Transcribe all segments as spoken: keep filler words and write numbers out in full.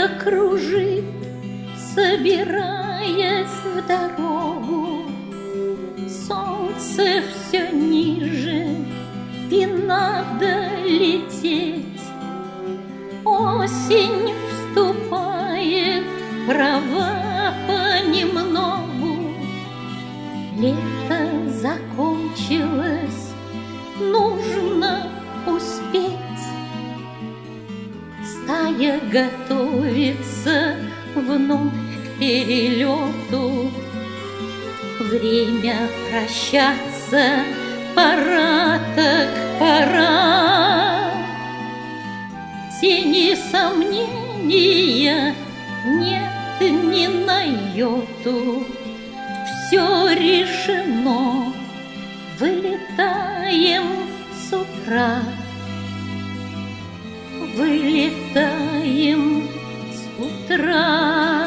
Стрелка кружит, собираясь в дорогу. Солнце все ниже, и надо лететь. Осень вступает в права понемногу. Лето закончилось, нужно успеть. Стая готовится вновь к перелету. Время прощаться, пора так пора. Тени сомнения нет ни на йоту. Все решено, вылетаем с утра. Вылетаем с утра.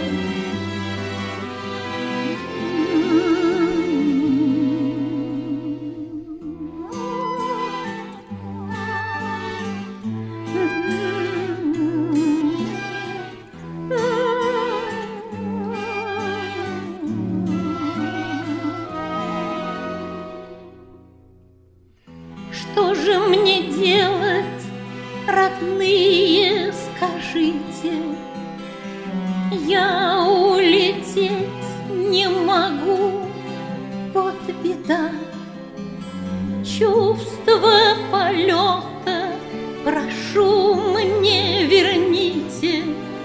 Что же мне делать, родные, скажите? Я улететь не могу, вот беда. Чувство полета, прошу, мне верните.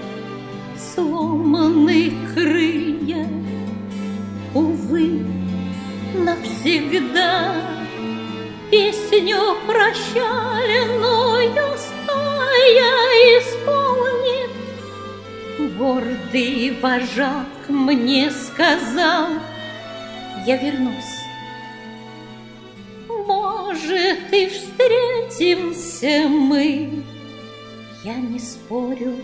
Сломаны крылья, увы, навсегда. Песню прощальную стая исполнит. Гордый вожак мне сказал: я вернусь. Может, и встретимся мы, я не спорю.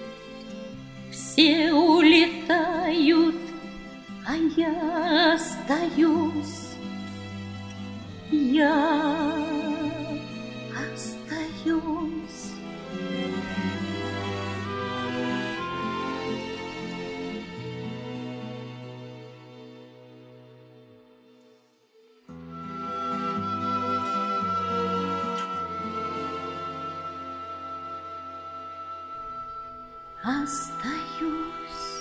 Все улетают, а я остаюсь. Я остаюсь. Остаюсь.